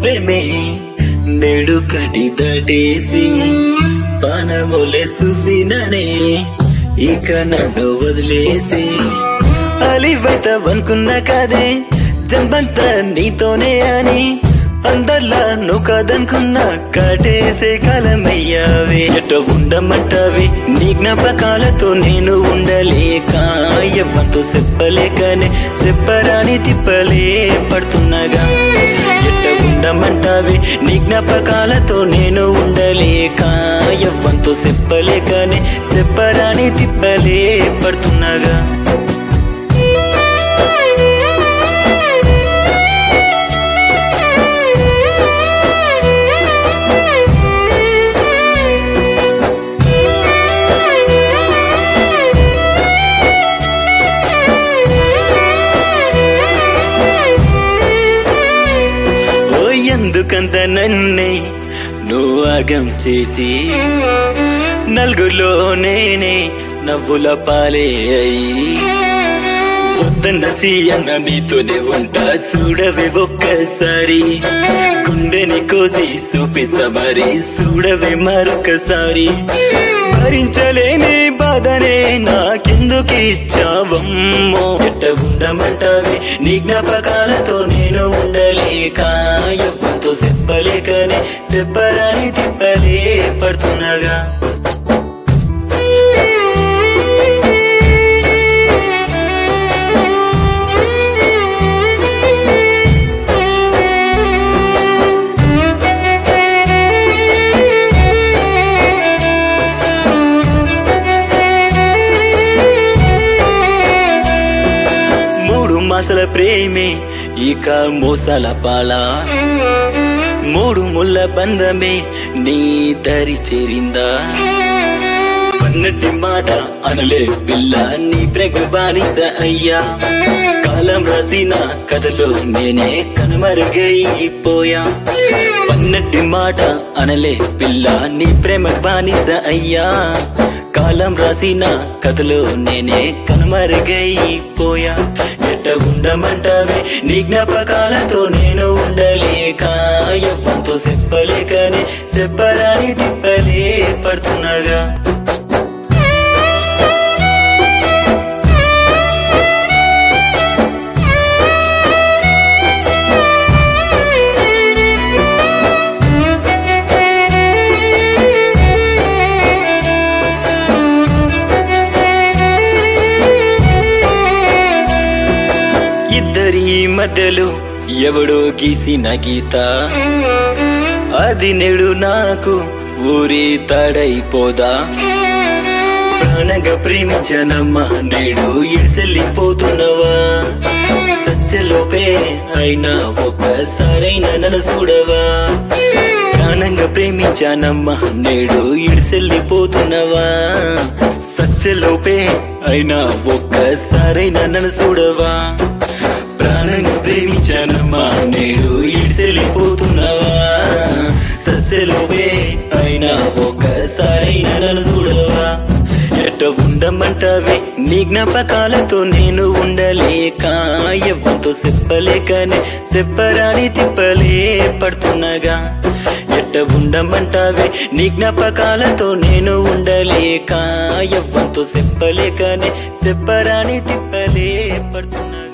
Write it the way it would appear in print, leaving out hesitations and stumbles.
ప్రేమే నేడు కటి దాటేసి పానములే చూసిననే ఇక నన్ను వదిలేసి అలివైతవనుకున్నా కాదే జన్మంతా నీతోనే అని అందర్లా నువ్వు కాదనుకున్నా కాటేసే కాలమయ్యావే ఎట ఉండమంటావి నీ జ్ఞాపకాలతో నేను ఉండలేక ఎవ్వరితో చెప్పలేకనే చెప్పరాని తిప్పలే పడుతున్నాగా ఎట ఉండమంటావి నీ జ్ఞాపకాలతో నేను ఉండలేక ఎవ్వరితో చెప్పలేకనే చెప్పరాని తిప్పలే పడుతున్నాగా ఎందుకంత నన్నే నువ్వు ఆగం చేసి నలుగులో నేనే నవ్వుల పాలే అయ్యి వద్దన్న సీయన్న నీతోనే ఉంటా చూడవే ఒక్కసారి గుండెని కోసి చూపిస్తా మరి చూడవే మరొకసారి భరించలేని బాధనే నాకెందుకు ఇచ్చావమ్మో ఎట్ట ఉండమంటావి నీ జ్ఞాపకాలతో నేను ఉండలేక ఎవ్వరితో చెప్పలేకనే చెప్పరాని తిప్పలే పడుతున్నాగా మాసల ప్రేమే ఇక మోసాల పాల మూడు ముళ్ళ బంధమే నీ దరి చేరిందా పన్నటి మాట అనలే పిల్ల నీ ప్రేమ బానిస అయ్యా కాలం రాసిన కథలో నేనే కనుమరుగైపోయా పన్నటి మాట అనలే పిల్ల నీ ప్రేమ బానిస అయ్యా కాలం రాసిన కథలో నేనే కనుమరుగైపోయా ఎట్ట ఉండమంటావే నీ జ్ఞాపకాలతో నేను ఉండలేక ఎవ్వరితో చెప్పలేకనే చెప్పరాని తిప్పలే పడుతున్నాగా ఇద్దరి మధ్యలో ఎవడో గీసిన గీత అది నేడు నాకు ఊరి తాడైపోదా ప్రాణంగా ప్రేమించనమ్మా నేడు ఇడిసెళ్ళిపోతున్నవా సత్యలోపే అయినా ఒక్కసారైనా నన్ను చూడవా ప్రాణంగా ప్రేమించానమ్మా నేడు ఇడిసెళ్ళిపోతున్నవా సత్యలోపే అయినా ఒక్కసారైనా నన్ను చూడవా ప్రాణంగా ప్రేమించానమ్మా నేడు ఇడిసెళ్ళిపోతున్నావా సత్యలోపే అయినా ఒక్కసారైనా నన్ను చూడవా ఎట్ట ఉండమంటావే నీ జ్ఞాపకాలతో నేను ఉండలేక ఎవ్వరితో చెప్పలేకనే చెప్పరాని తిప్పలే పడుతున్నాగా ఎట్ట ఉండమంటావే నీ జ్ఞాపకాలతో నేను ఉండలేక ఎవ్వరితో చెప్పలేకనే చెప్పరాని తిప్పలే పడుతున్నాగా